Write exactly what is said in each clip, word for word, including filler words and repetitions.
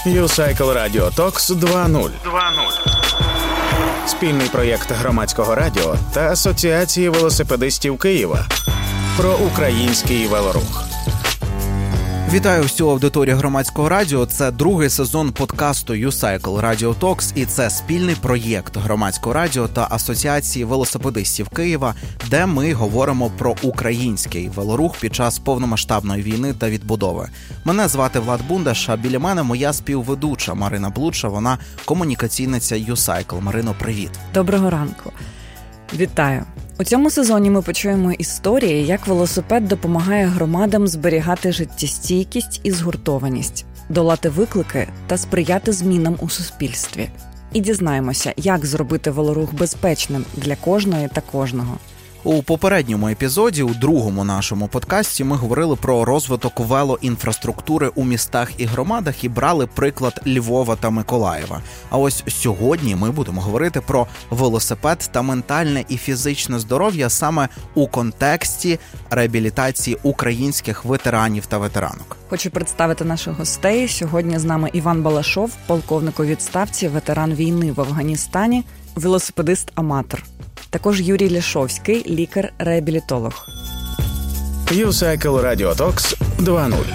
U-Cycle Radio Talks два нуль. Спільний проєкт Громадського радіо та Асоціації велосипедистів Києва про український велорух. Вітаю всю аудиторію Громадського радіо. Це другий сезон подкасту U-Cycle Radio Talks, і це спільний проєкт Громадського радіо та Асоціації велосипедистів Києва, де ми говоримо про український велорух під час повномасштабної війни та відбудови. Мене звати Влад Бундаш, а біля мене моя співведуча Марина Блудша, вона комунікаційниця U-Cycle. Марино, привіт. Доброго ранку. Вітаю. У цьому сезоні ми почуємо історії, як велосипед допомагає громадам зберігати життєстійкість і згуртованість, долати виклики та сприяти змінам у суспільстві. І дізнаємося, як зробити велорух безпечним для кожної та кожного. У попередньому епізоді, у другому нашому подкасті, ми говорили про розвиток велоінфраструктури у містах і громадах і брали приклад Львова та Миколаєва. А ось сьогодні ми будемо говорити про велосипед та ментальне і фізичне здоров'я саме у контексті реабілітації українських ветеранів та ветеранок. Хочу представити наших гостей. Сьогодні з нами Іван Балашов, полковник у відставці, ветеран війни в Афганістані, велосипедист-аматор. Також Юрій Ляшовський, лікар-реабілітолог. U-Cycle Radio Talks два нуль.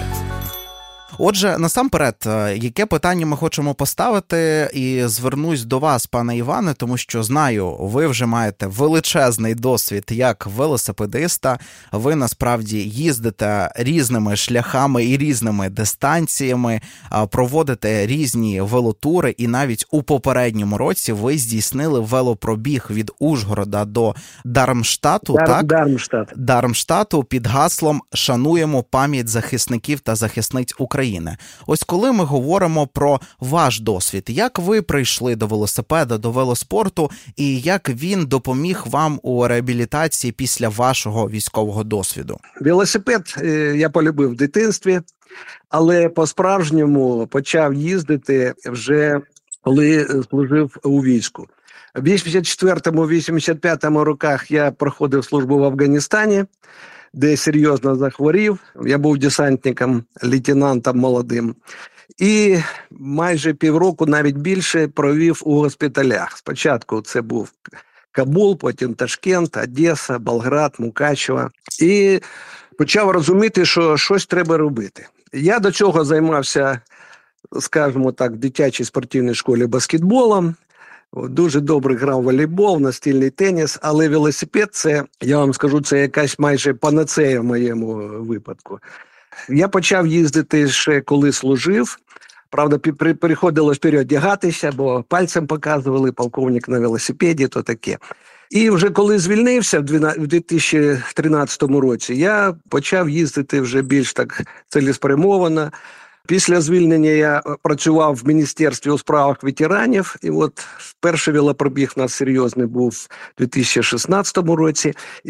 Отже, насамперед, яке питання ми хочемо поставити, і звернусь до вас, пане Іване, тому що знаю, ви вже маєте величезний досвід як велосипедиста, ви насправді їздите різними шляхами і різними дистанціями, проводите різні велотури, і навіть у попередньому році ви здійснили велопробіг від Ужгорода до Дармштату, Дар, так? Дармштат. Дармштату під гаслом «Шануємо пам'ять захисників та захисниць України». Ось коли ми говоримо про ваш досвід, як ви прийшли до велосипеда, до велоспорту, і як він допоміг вам у реабілітації після вашого військового досвіду? Велосипед я полюбив в дитинстві, але по-справжньому почав їздити вже коли служив у війську. В вісімдесят четвертому - вісімдесят п'ятому роках я проходив службу в Афганістані, де серйозно захворів. Я був десантником, лейтенантом молодим. І майже півроку, навіть більше, провів у госпіталях. Спочатку це був Кабул, потім Ташкент, Одеса, Болград, Мукачево. І почав розуміти, що щось треба робити. Я до цього займався, скажімо так, в дитячій спортивній школі баскетболом. Дуже добре грав в волейбол, настільний теніс, але велосипед – це, я вам скажу, це якась майже панацея в моєму випадку. Я почав їздити ще коли служив. Правда, приходилось переодягатися, бо пальцем показували, полковник на велосипеді, то таке. І вже коли звільнився в дві тисячі тринадцятому році, я почав їздити вже більш так цілеспрямовано. Після звільнення я працював в Міністерстві у справах ветеранів, і от перший велопробіг у нас серйозний був у дві тисячі шістнадцятому році,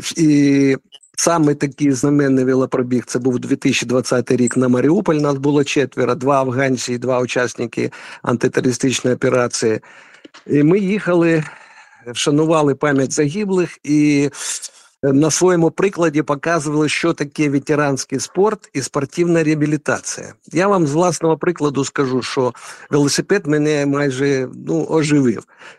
і саме такий знаменний велопробіг, це був дві тисячі двадцятий рік на Маріуполь, нас було четверо, два афганці і два учасники антитерористичної операції. І ми їхали, вшанували пам'ять загиблих і на своєму прикладі показували, що таке ветеранський спорт і спортивна реабілітація. Я вам з власного прикладу скажу, що велосипед мене майже ну, оживив.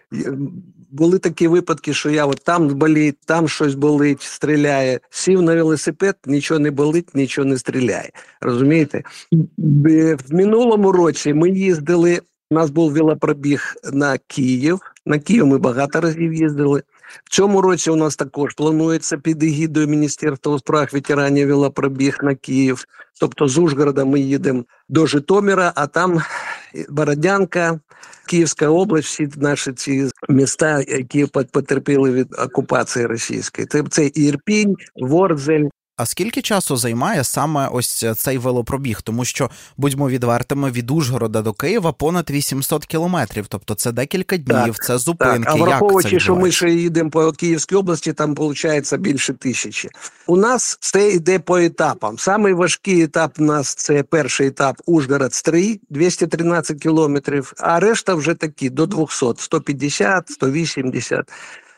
Були такі випадки, що я от там болить, там щось болить, стріляє. Сів на велосипед, нічого не болить, нічого не стріляє. Розумієте? В минулому році ми їздили, у нас був велопробіг на Київ. На Київ ми багато разів їздили. В цьому році у нас також планується під егідою Міністерства у справах ветеранів велопробіг на Київ. Тобто з Ужгорода ми їдемо до Житомира, а там Бородянка, Київська область, всі наші ці міста, які потерпіли від окупації російської. Це, це Ірпінь, Ворзель. А скільки часу займає саме ось цей велопробіг? Тому що, будьмо відвертими, від Ужгорода до Києва понад вісімсот кілометрів. Тобто це декілька днів, так, це зупинки. Так. А враховуючи, що ми ще їдемо по Київській області, там виходить більше тисячі. У нас це йде по етапам. Самий важкий етап у нас – це перший етап Ужгород-Стрий, двісті тринадцять кілометрів, а решта вже такі до двохсот, сто п'ятдесят, сто вісімдесят.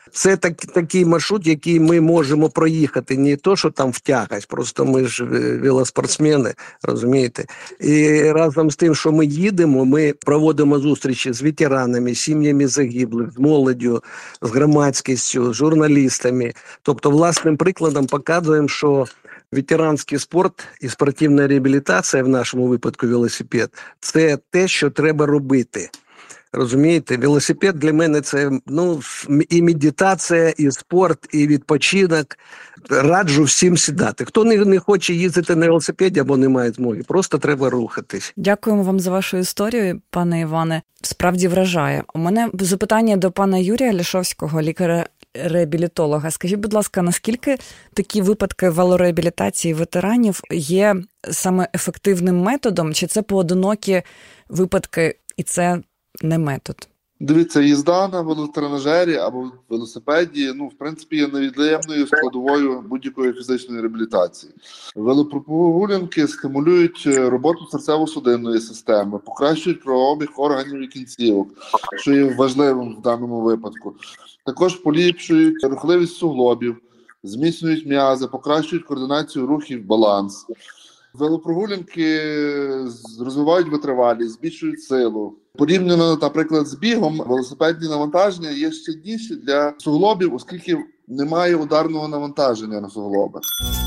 Це так, такий маршрут, який ми можемо проїхати. Не то, що там втягать, просто ми ж велоспортсмени, розумієте. І разом з тим, що ми їдемо, ми проводимо зустрічі з ветеранами, сім'ями загиблих, з молоддю, з громадськістю, з журналістами. Тобто, власним прикладом показуємо, що ветеранський спорт і спортивна реабілітація, в нашому випадку велосипед, це те, що треба робити. Розумієте, велосипед для мене це ну, і медитація, і спорт, і відпочинок. Раджу всім сідати. Хто не, не хоче їздити на велосипеді або не має змоги, просто треба рухатись. Дякуємо вам за вашу історію, пане Іване. Справді вражає. У мене запитання до пана Юрія Лішовського, лікаря-реабілітолога. Скажіть, будь ласка, наскільки такі випадки велореабілітації ветеранів є саме ефективним методом, чи це поодинокі випадки і це не метод? Дивіться, їзда на велотренажері або велосипеді, ну, в принципі, є невід'ємною складовою будь-якої фізичної реабілітації. Велопрогулянки стимулюють роботу серцево-судинної системи, покращують кровообіг органів і кінцівок, що є важливим в даному випадку. Також поліпшують рухливість суглобів, зміцнюють м'язи, покращують координацію рухів, баланс. Велопрогулянки розвивають витривалість, збільшують силу. Порівняно, наприклад, з бігом, велосипедні навантаження є щільніші для суглобів, оскільки немає ударного навантаження на суглоби.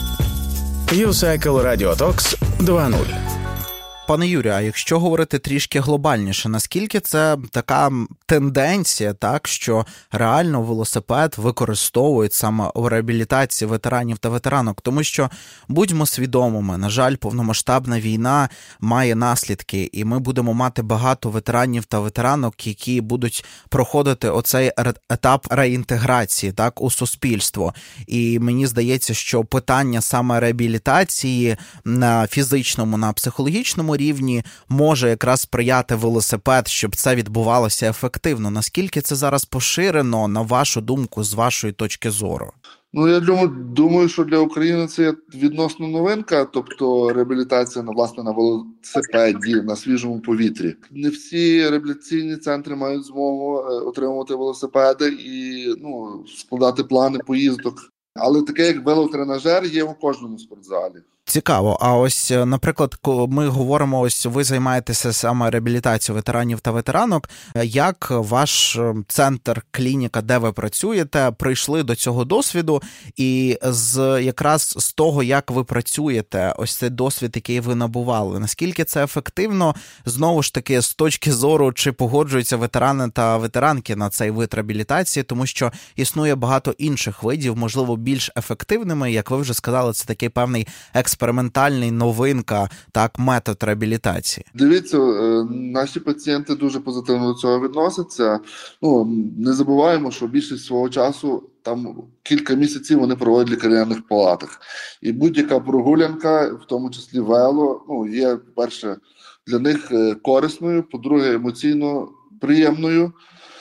YouCycle Radio Talks два нуль. Пане Юрію, а якщо говорити трішки глобальніше, наскільки це така тенденція, так, що реально велосипед використовують саме у реабілітації ветеранів та ветеранок? Тому що, будьмо свідомими, на жаль, повномасштабна війна має наслідки, і ми будемо мати багато ветеранів та ветеранок, які будуть проходити оцей етап реінтеграції, так, у суспільство. І мені здається, що питання саме реабілітації на фізичному, на психологічному рівні може якраз сприяти велосипед, щоб це відбувалося ефективно. Наскільки це зараз поширено, на вашу думку, з вашої точки зору? Ну, я думаю, що для України це відносно новинка, тобто реабілітація, власне, на велосипеді, на свіжому повітрі. Не всі реабілітаційні центри мають змогу отримувати велосипеди і ну, складати плани поїздок. Але таке, як велотренажер, є у кожному спортзалі. Цікаво. А ось, наприклад, ми говоримо, ось ви займаєтеся саме реабілітацією ветеранів та ветеранок. Як ваш центр, клініка, де ви працюєте, прийшли до цього досвіду? І з якраз з того, як ви працюєте, ось цей досвід, який ви набували, наскільки це ефективно? Знову ж таки, з точки зору, чи погоджуються ветерани та ветеранки на цей вид реабілітації, тому що існує багато інших видів, можливо, більш ефективними, як ви вже сказали, це такий певний експериментальний новинка, так, метод реабілітації. Дивіться, наші пацієнти дуже позитивно до цього відносяться. Ну, не забуваємо, що більшість свого часу, там кілька місяців вони проводять в лікарняних палатах. І будь-яка прогулянка, в тому числі вело, ну, є, по-перше, для них корисною, по-друге, емоційно приємною.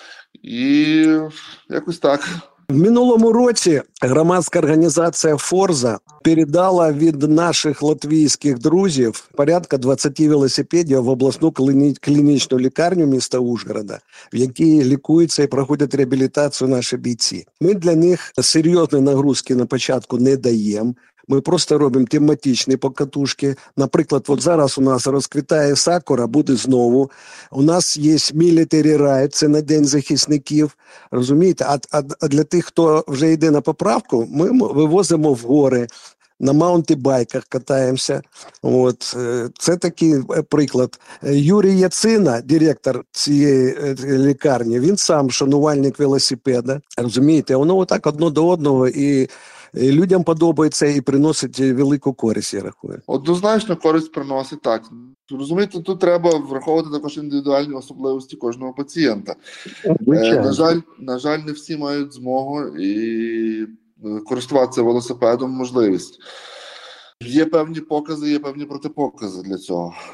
І якось так. В минулому році громадська організація «Форза» передала від наших латвійських друзів порядка двадцять велосипедів в обласну клінічну лікарню міста Ужгорода, в якій лікуються і проходять реабілітацію наші бійці. Ми для них серйозні нагрузки на початку не даємо. Ми просто робимо тематичні покатушки. Наприклад, от зараз у нас розквітає сакура, буде знову. У нас є Military Ride, це на День захисників. Розумієте? А, а, а для тих, хто вже йде на поправку, ми вивозимо в гори, на маунтибайках катаємося. От. Це такий приклад. Юрій Яцина, директор цієї лікарні, він сам шанувальник велосипеда. Розумієте? Воно отак одно до одного і людям подобається і приносить велику користь, я рахую. Однозначно користь приносить, так. Розумієте, тут треба враховувати також індивідуальні особливості кожного пацієнта. Е, на жаль, на жаль, не всі мають змогу і користуватися велосипедом можливість. Є певні покази, є певні протипокази для цього.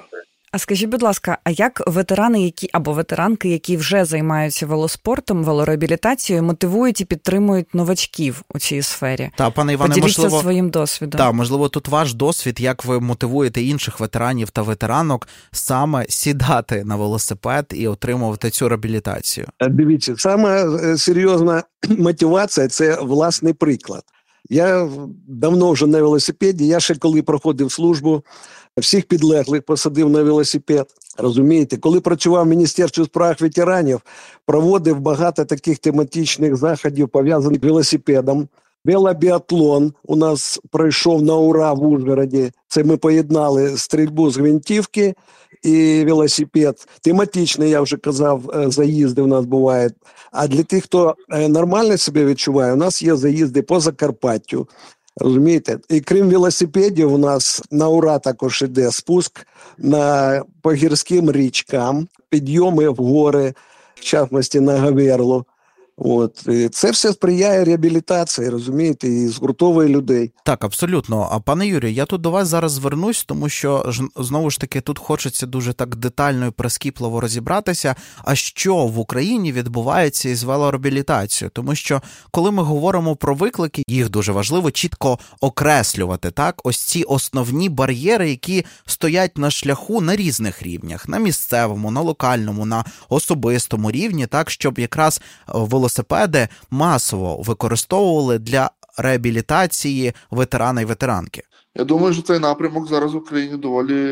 А скажіть, будь ласка, а як ветерани, які або ветеранки, які вже займаються велоспортом, велореабілітацією, мотивують і підтримують новачків у цій сфері? Та, пане Іване, поділіться можливо, своїм досвідом. Так, можливо, тут ваш досвід, як ви мотивуєте інших ветеранів та ветеранок саме сідати на велосипед і отримувати цю реабілітацію? Дивіться, саме серйозна мотивація – це власний приклад. Я давно вже на велосипеді, я ще коли проходив службу, всіх підлеглих посадив на велосипед, розумієте? Коли працював в Міністерстві справ ветеранів, проводив багато таких тематичних заходів, пов'язаних з велосипедом. Велобіатлон у нас пройшов на ура в Ужгороді. Це ми поєднали стрільбу з гвинтівки і велосипед. Тематичний, я вже казав, заїзди у нас бувають. А для тих, хто нормально себе відчуває, у нас є заїзди по Закарпаттю. Розумієте? І крім велосипедів, у нас на ура також іде спуск на, по гірським річкам, підйоми в гори, в частності на Говерлу. От. І це все сприяє реабілітації, розумієте, і згуртовує людей. Так, абсолютно. А пане Юрію, я тут до вас зараз звернусь, тому що, знову ж таки, тут хочеться дуже так детально і прискіпливо розібратися, а що в Україні відбувається із велореабілітацією. Тому що, коли ми говоримо про виклики, їх дуже важливо чітко окреслювати, так? Ось ці основні бар'єри, які стоять на шляху на різних рівнях, на місцевому, на локальному, на особистому рівні, так, щоб якраз велосипед велосипеди масово використовували для реабілітації ветерана і ветеранки? Я думаю, що цей напрямок зараз в Україні доволі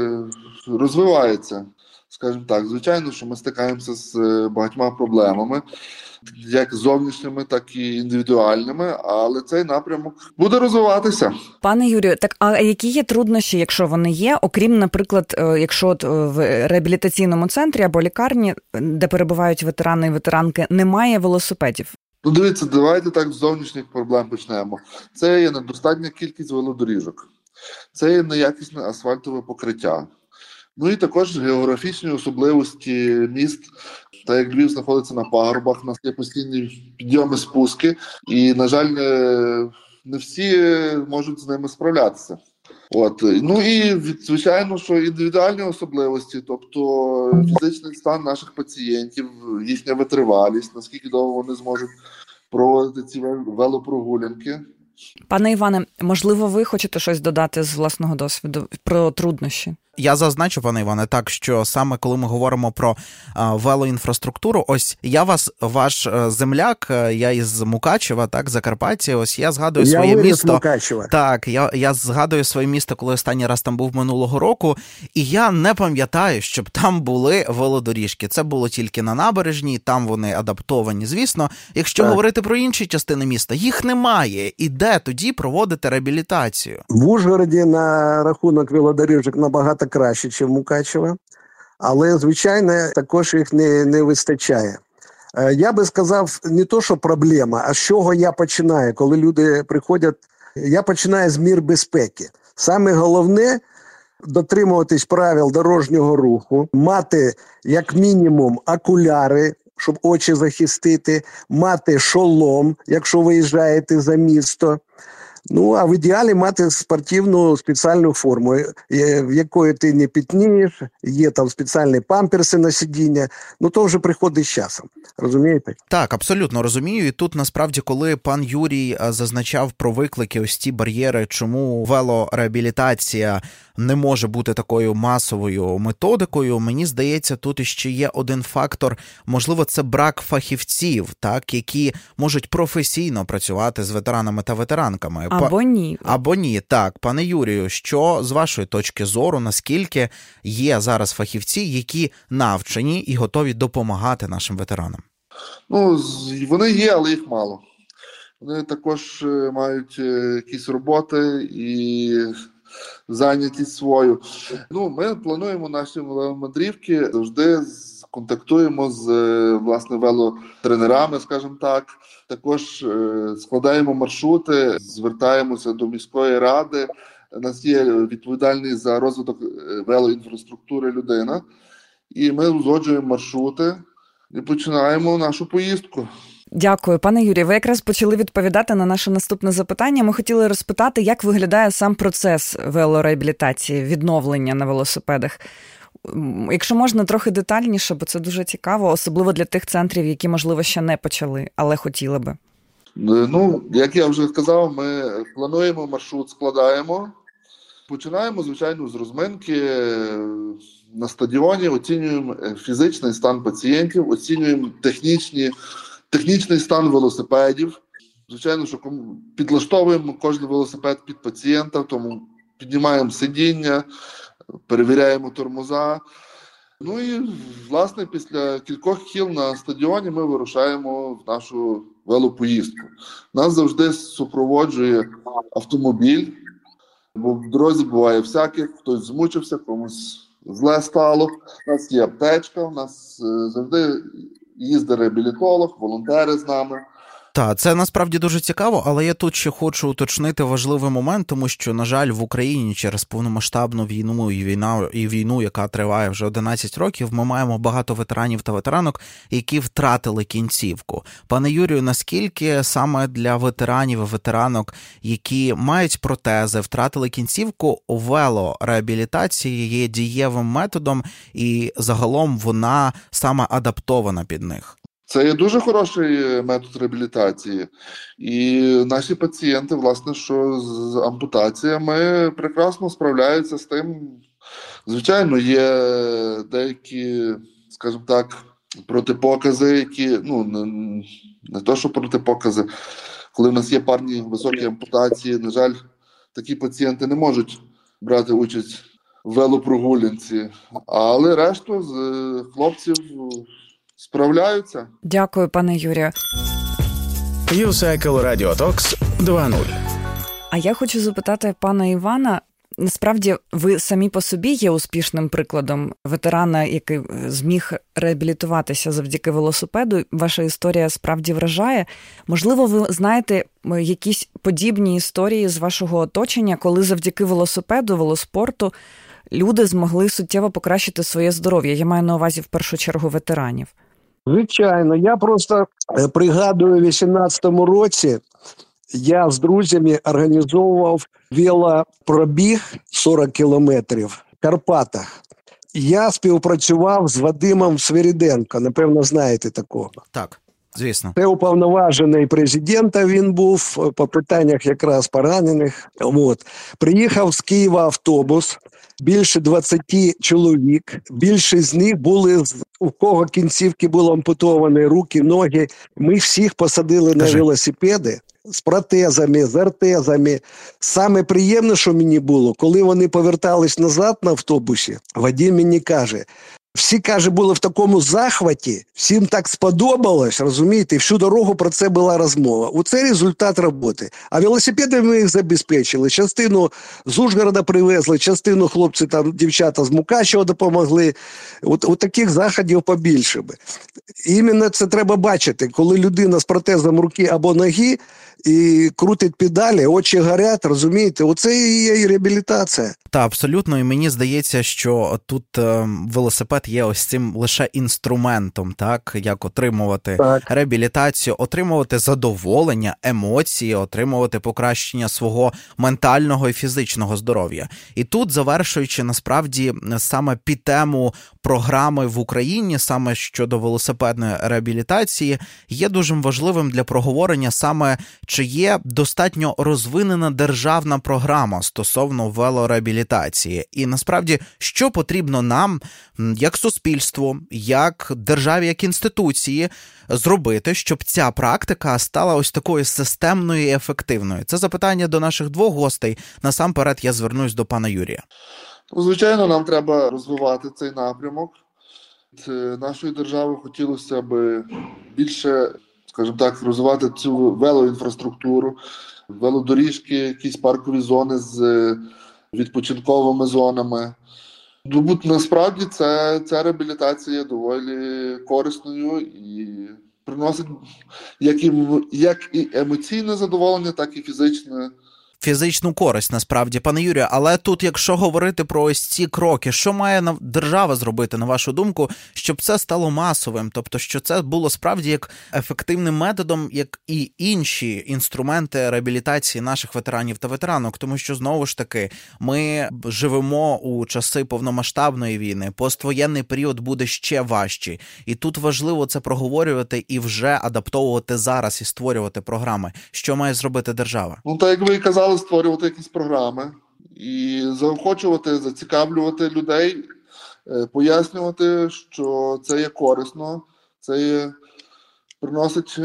розвивається. Скажімо так, звичайно, що ми стикаємося з багатьма проблемами, як зовнішніми, так і індивідуальними, але цей напрямок буде розвиватися. Пане Юрію, так а які є труднощі, якщо вони є, окрім, наприклад, якщо от в реабілітаційному центрі або лікарні, де перебувають ветерани і ветеранки, немає велосипедів? Ну, дивіться, давайте так з зовнішніх проблем почнемо. Це є недостатня кількість велодоріжок, це є неякісне асфальтове покриття. Ну і також географічні особливості міст. Та як Львів знаходиться на пагорбах, у нас є постійні підйоми, спуски, і, на жаль, не всі можуть з ними справлятися. От. Ну і, звичайно, що індивідуальні особливості, тобто фізичний стан наших пацієнтів, їхня витривалість, наскільки довго вони зможуть проводити ці велопрогулянки. Пане Іване, можливо, ви хочете щось додати з власного досвіду про труднощі? Я зазначу, пане Іване, так, що саме коли ми говоримо про а, велоінфраструктуру, ось я вас, ваш а, земляк, я із Мукачева, так, Закарпаття, ось я згадую я своє місто. Мукачева. Так, я, я згадую своє місто, коли останній раз там був минулого року, і я не пам'ятаю, щоб там були велодоріжки. Це було тільки на набережній, там вони адаптовані, звісно. Якщо так. говорити про інші частини міста, їх немає. І де тоді проводити реабілітацію? В Ужгороді на рахунок велодоріжок набагато краще, ніж Мукачево, але, звичайно, також їх не, не вистачає. Я би сказав, не то, що проблема, а з чого я починаю, коли люди приходять, я починаю з мір безпеки. Саме головне – дотримуватись правил дорожнього руху, мати, як мінімум, окуляри, щоб очі захистити, мати шолом, якщо виїжджаєте за місто. Ну, а в ідеалі мати спортивну спеціальну форму, в якої ти не пітнієш, є там спеціальні памперси на сидіння, ну то вже приходить з часом, розумієте? Так, абсолютно розумію. І тут, насправді, коли пан Юрій зазначав про виклики, ось ті бар'єри, чому велореабілітація не може бути такою масовою методикою, мені здається, тут іще є один фактор, можливо, це брак фахівців, так, які можуть професійно працювати з ветеранами та ветеранками. Або ні. Або ні, так. Пане Юрію, що з вашої точки зору, наскільки є зараз фахівці, які навчені і готові допомагати нашим ветеранам? Ну, вони є, але їх мало. Вони також мають якісь роботи і зайнятість свою. Ну, ми плануємо наші веломандрівки, завжди контактуємо з, власне, велотренерами, скажімо так. Також складаємо маршрути, звертаємося до міської ради. У нас є відповідальний за розвиток велоінфраструктури людина. І ми узгоджуємо маршрути і починаємо нашу поїздку. Дякую. Пане Юрію, ви якраз почали відповідати на наше наступне запитання. Ми хотіли розпитати, як виглядає сам процес велореабілітації, відновлення на велосипедах. Якщо можна, трохи детальніше, бо це дуже цікаво, особливо для тих центрів, які, можливо, ще не почали, але хотіли би. Ну, як я вже сказав, ми плануємо маршрут, складаємо. Починаємо, звичайно, з розминки на стадіоні, оцінюємо фізичний стан пацієнтів, оцінюємо технічні, технічний стан велосипедів. Звичайно, що підлаштовуємо кожен велосипед під пацієнта, тому піднімаємо сидіння, перевіряємо тормоза. Ну і, власне, після кількох кіл на стадіоні ми вирушаємо в нашу велопоїздку. Нас завжди супроводжує автомобіль, бо в дорозі буває всяких, хтось змучився, комусь зле стало. У нас є аптечка, у нас завжди їздить реабілітолог, волонтери з нами. Так, це насправді дуже цікаво, але я тут ще хочу уточнити важливий момент, тому що, на жаль, в Україні через повномасштабну війну і війна, і війну, яка триває вже одинадцять років, ми маємо багато ветеранів та ветеранок, які втратили кінцівку. Пане Юрію, наскільки саме для ветеранів і ветеранок, які мають протези, втратили кінцівку, велореабілітація є дієвим методом і загалом вона саме адаптована під них? Це є дуже хороший метод реабілітації. І наші пацієнти, власне, що з ампутаціями прекрасно справляються з тим. Звичайно, є деякі, скажімо так, протипокази, які, ну, не, не то, що протипокази, коли в нас є парні високі ампутації, на жаль, такі пацієнти не можуть брати участь в велопрогулянці. Але решту з хлопців справляються. Дякую, пане Юрію. YouCycle Radio Talks два нуль. А я хочу запитати пана Івана, насправді ви самі по собі є успішним прикладом ветерана, який зміг реабілітуватися завдяки велосипеду. Ваша історія справді вражає. Можливо, ви знаєте якісь подібні історії з вашого оточення, коли завдяки велосипеду, велоспорту люди змогли суттєво покращити своє здоров'я. Я маю на увазі в першу чергу ветеранів. Звичайно, я просто пригадую, у вісімнадцятому році я з друзями організовував велопробіг сорок кілометрів в Карпатах. Я співпрацював з Вадимом Свириденко, напевно, знаєте такого. Так, звісно. Це уповноважений президента він був по питаннях якраз поранених. От. Приїхав з Києва автобус, більше двадцять чоловік, більшість з них були, у кого кінцівки були ампутовані, руки, ноги. Ми всіх посадили на велосипеди з протезами, з ортезами. Саме приємне, що мені було, коли вони повертались назад на автобусі, Вадим мені каже, всі, каже, були в такому захваті, всім так сподобалось, розумієте, і всю дорогу про це була розмова. Оце результат роботи. А велосипеди ми їх забезпечили. Частину з Ужгорода привезли, частину хлопці, там, дівчата з Мукачева допомогли. От, от таких заходів побільше би. І іменно це треба бачити, коли людина з протезом руки або ноги і крутить педалі, очі горять, розумієте, оце і є реабілітація. Та, абсолютно, і мені здається, що тут е, велосипед є ось цим лише інструментом, так, як отримувати так. реабілітацію, отримувати задоволення, емоції, отримувати покращення свого ментального і фізичного здоров'я. І тут, завершуючи, насправді, саме під тему програми в Україні, саме щодо велосипедної реабілітації, є дуже важливим для проговорення саме, чи є достатньо розвинена державна програма стосовно велореабілітації. І насправді, що потрібно нам, як суспільству, як державі, як інституції, зробити, щоб ця практика стала ось такою системною і ефективною? Це запитання до наших двох гостей. Насамперед я звернусь до пана Юрія. Звичайно, нам треба розвивати цей напрямок. Нашої держави хотілося б більше, скажімо так, розвивати цю велоінфраструктуру, велодоріжки, якісь паркові зони з відпочинковими зонами. Насправді це, ця реабілітація є доволі корисною і приносить як і, як і емоційне задоволення, так і фізичне. фізичну користь, насправді, пане Юрію. Але тут, якщо говорити про ось ці кроки, що має держава зробити, на вашу думку, щоб це стало масовим? Тобто, що це було справді як ефективним методом, як і інші інструменти реабілітації наших ветеранів та ветеранок? Тому що, знову ж таки, ми живемо у часи повномасштабної війни, поствоєнний період буде ще важчий. І тут важливо це проговорювати і вже адаптовувати зараз і створювати програми. Що має зробити держава? Ну, так як ви і казали, створювати якісь програми і заохочувати, зацікавлювати людей, пояснювати, що це є корисно, це є, приносить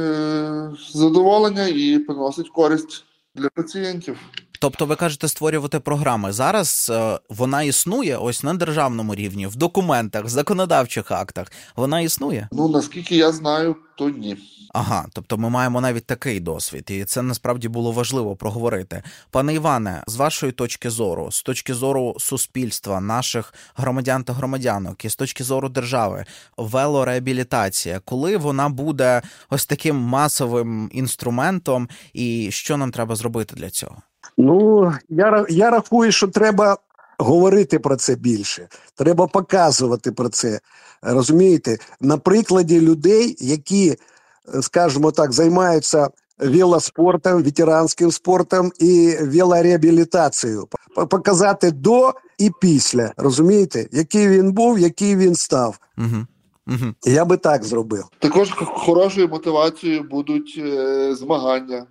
задоволення і приносить користь для пацієнтів. Тобто ви кажете створювати програми. Зараз е, вона існує ось на державному рівні, в документах, в законодавчих актах. Вона існує? Ну, наскільки я знаю, то ні. Ага, тобто ми маємо навіть такий досвід, і це насправді було важливо проговорити. Пане Іване, з вашої точки зору, з точки зору суспільства, наших громадян та громадянок, і з точки зору держави, велореабілітація, коли вона буде ось таким масовим інструментом, і що нам треба зробити для цього? Ну, я, я рахую, що треба говорити про це більше. Треба показувати про це. Розумієте? На прикладі людей, які, скажімо так, займаються велоспортом, ветеранським спортом і велореабілітацією. Показати до і після. Розумієте? Який він був, який він став. Угу. Угу. Я би так зробив. Також хорошою мотивацією будуть е, змагання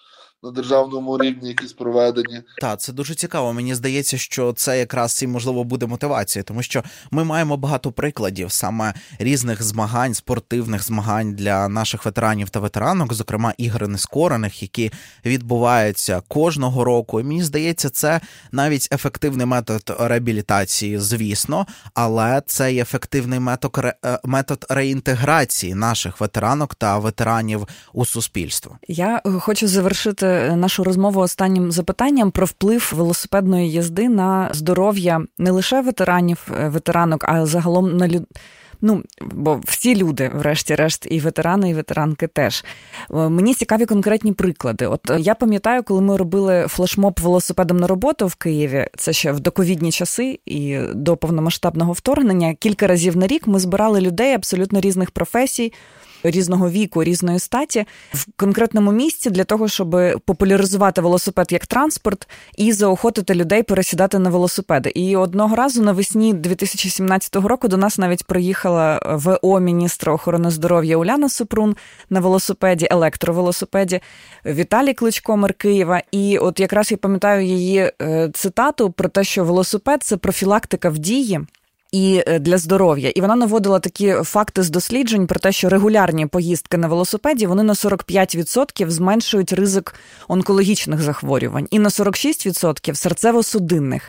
на державному рівні якісь проведені. Так, це дуже цікаво. Мені здається, що це якраз і, можливо, буде мотивацією, тому що ми маємо багато прикладів саме різних змагань, спортивних змагань для наших ветеранів та ветеранок, зокрема ігри нескорених, які відбуваються кожного року. І мені здається, це навіть ефективний метод реабілітації, звісно, але це і ефективний метод, метод реінтеграції наших ветеранок та ветеранів у суспільство. Я хочу завершити нашу розмову останнім запитанням про вплив велосипедної їзди на здоров'я не лише ветеранів, ветеранок, а загалом на люд... Ну, бо всі люди, врешті-решт, і ветерани, і ветеранки теж. Мені цікаві конкретні приклади. От я пам'ятаю, коли ми робили флешмоб велосипедом на роботу в Києві, це ще в доковідні часи і до повномасштабного вторгнення, кілька разів на рік ми збирали людей абсолютно різних професій, різного віку, різної статі в конкретному місці для того, щоб популяризувати велосипед як транспорт і заохотити людей пересідати на велосипеди. І одного разу навесні дві тисячі сімнадцятого року до нас навіть приїхала в о міністра охорони здоров'я Уляна Супрун на велосипеді, електровелосипеді, Віталій Кличко, мер Києва. І от якраз я пам'ятаю її цитату про те, що велосипед – це профілактика в дії і для здоров'я. І вона наводила такі факти з досліджень про те, що регулярні поїздки на велосипеді, вони на сорок п'ять відсотків зменшують ризик онкологічних захворювань і на сорок шість відсотків серцево-судинних.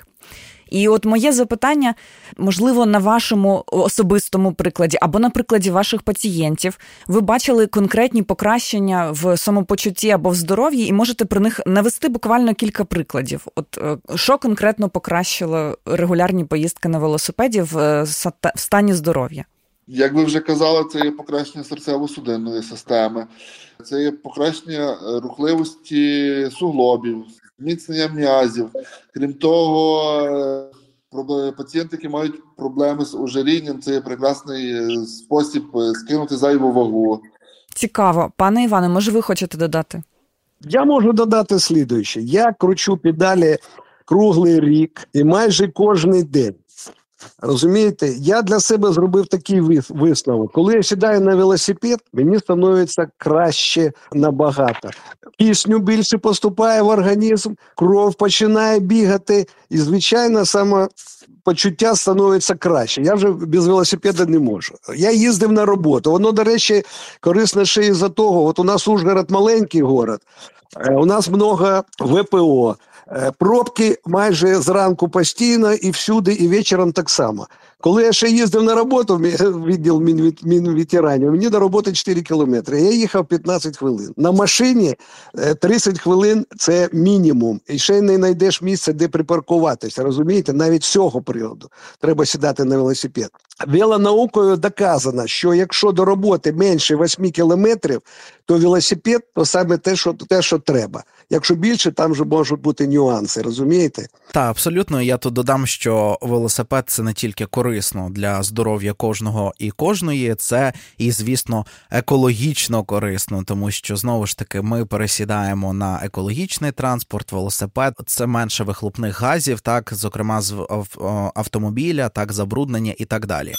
І от моє запитання, можливо, на вашому особистому прикладі або на прикладі ваших пацієнтів, ви бачили конкретні покращення в самопочутті або в здоров'ї і можете про них навести буквально кілька прикладів. От що конкретно покращило регулярні поїздки на велосипеді в стані здоров'я? Як ви вже казали, це є покращення серцево-судинної системи, це є покращення рухливості суглобів, зміцнення м'язів. Крім того, пацієнти, які мають проблеми з ожирінням, це є прекрасний спосіб скинути зайву вагу. Цікаво. Пане Іване, може ви хочете додати? Я можу додати слідуюче. Я кручу педалі круглий рік і майже кожний день. Розумієте, я для себе зробив такий висновок. Коли я сідаю на велосипед, мені становиться краще набагато. Кисню більше поступає в організм, кров починає бігати і, звичайно, самопочуття становиться краще. Я вже без велосипеда не можу. Я їздив на роботу. Воно, до речі, корисно ще із-за того. От у нас Ужгород маленький город, у нас много ве пе о. Пробки майже зранку постійно і всюди, і вечором так само. Коли я ще їздив на роботу в відділ Мінветеранів, мені до роботи чотири кілометри. Я їхав п'ятнадцять хвилин. На машині тридцять хвилин – це мінімум. І ще не знайдеш місце, де припаркуватися. Розумієте? Навіть з цього приводу треба сідати на велосипед. велонаукою доказано, що якщо до роботи менше восьми кілометрів, то велосипед – то саме те, що, те, що треба. Якщо більше, там вже можуть бути нюанси, розумієте? Так, абсолютно. Я тут додам, що велосипед – це не тільки корисно для здоров'я кожного і кожної, це і, звісно, екологічно корисно, тому що, знову ж таки, ми пересідаємо на екологічний транспорт, велосипед – це менше вихлопних газів, так, зокрема, з автомобіля, так, забруднення і так далі.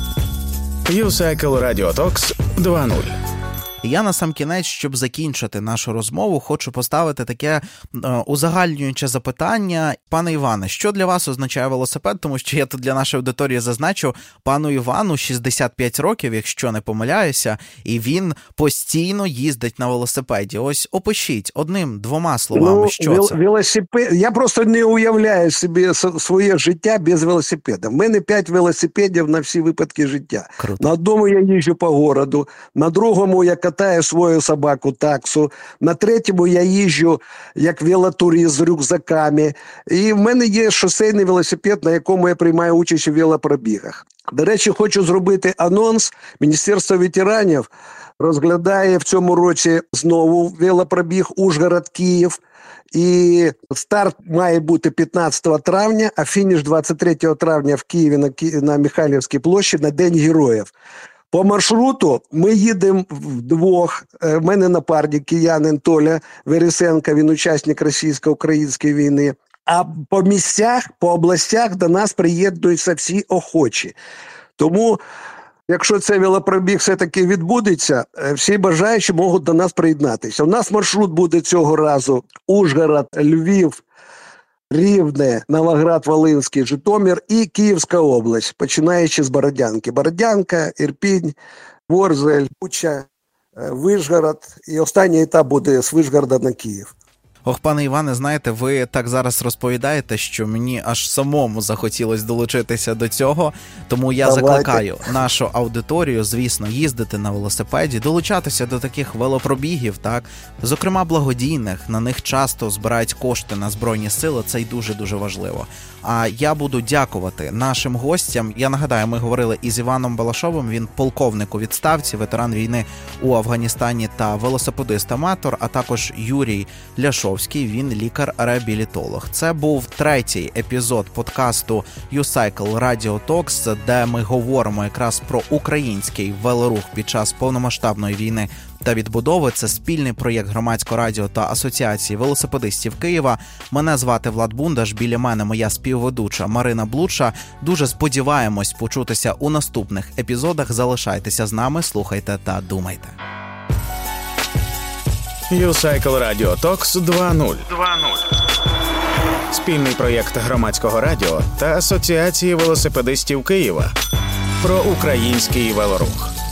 YouCycle Radio Talks два нуль. Я на сам кінець, щоб закінчити нашу розмову, хочу поставити таке е, узагальнююче запитання. Пане Іване, що для вас означає велосипед? Тому що я тут для нашої аудиторії зазначу, пану Івану шістдесят п'ять років, якщо не помиляюся, і він постійно їздить на велосипеді. Ось опишіть одним-двома словами, ну, що вел- це? Велосипед... Я просто не уявляю собі своє життя без велосипеда. В мене п'ять велосипедів на всі випадки життя. Круто. На одному я їжджу по городу, на другому я катаю свою собаку таксу, на третьому я їжджу як велотурист з рюкзаками. І в мене є шосейний велосипед, на якому я приймаю участь у велопробігах. До речі, хочу зробити анонс. Міністерство ветеранів розглядає в цьому році знову велопробіг Ужгород-Київ. І старт має бути п'ятнадцятого травня, а фініш двадцять третього травня в Києві на, Ки... на Михайлівській площі на День Героїв. По маршруту ми їдемо вдвох. В мене напарник киянин Толя Вересенко, він учасник російсько-української війни. А по місцях, по областях до нас приєднуються всі охочі. Тому, якщо цей велопробіг все-таки відбудеться, всі бажаючі можуть до нас приєднатися. У нас маршрут буде цього разу Ужгород, Львів, Рівне, Новоград-Волинський, Житомир і Київська область, починаючи з Бородянки. Бородянка, Ірпінь, Ворзель, Буча, Вишгород. І останній етап буде з Вишгорода на Київ. Ох, пане Іване, знаєте, ви так зараз розповідаєте, що мені аж самому захотілося долучитися до цього, тому я Давайте. закликаю нашу аудиторію, звісно, їздити на велосипеді, долучатися до таких велопробігів, так, зокрема благодійних, на них часто збирають кошти на Збройні Сили, це й дуже-дуже важливо. А я буду дякувати нашим гостям. Я нагадаю, ми говорили із Іваном Балашовим, він полковник у відставці, ветеран війни у Афганістані та велосипедист-аматор, а також Юрій Ляшовський, він лікар-реабілітолог. Це був третій епізод подкасту YouCycle Radio Talks, де ми говоримо якраз про український велорух під час повномасштабної війни та відбудови. Це спільний проєкт Громадського радіо та Асоціації велосипедистів Києва. Мене звати Влад Бундаш, біля мене моя співведуча Марина Блудша. Дуже сподіваємось почутися у наступних епізодах. Залишайтеся з нами, слухайте та думайте. YouCycle Radio Talks два нуль. Спільний проєкт Громадського радіо та Асоціації велосипедистів Києва про український велорух.